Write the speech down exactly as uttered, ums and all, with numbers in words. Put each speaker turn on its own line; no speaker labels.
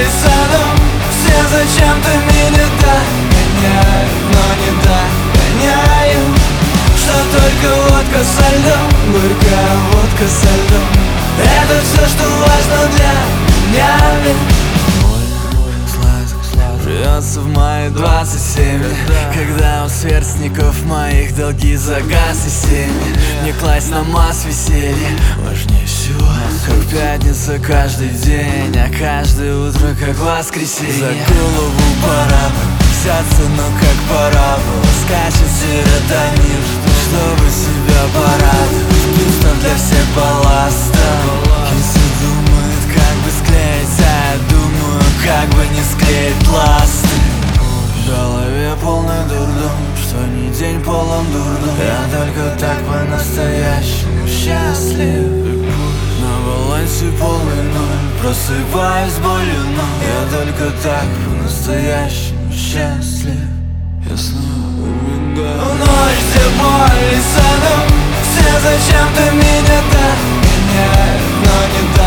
и садом. Все зачем-то меня догоняют, но не догоняют. Что только водка со льдом, горькая водка со льдом. Это все, что важно для меня. Живется в мае двадцать семь, когда у сверстников моих долги загас и семь. Не класть на масс веселье важнее всего, как пятница каждый день, а каждое утро как воскресенье. За голову пора бы взяться, но как парабола скачет серотонин, чтобы себя порадовать. Пусто для всех балластов. Киса думает, как бы склеить, а я думаю, как бы не склеить пласты. В голове полный дурдом, что ни день полон дурдом. Я только так по-настоящему счастлив. На балансе полный ноль, просыпаюсь с болью, но я только так по-настоящему счастлив. Я снова убегаю в ночь, где боль и садом. Все зачем-то меня догоняют, но не догоняют.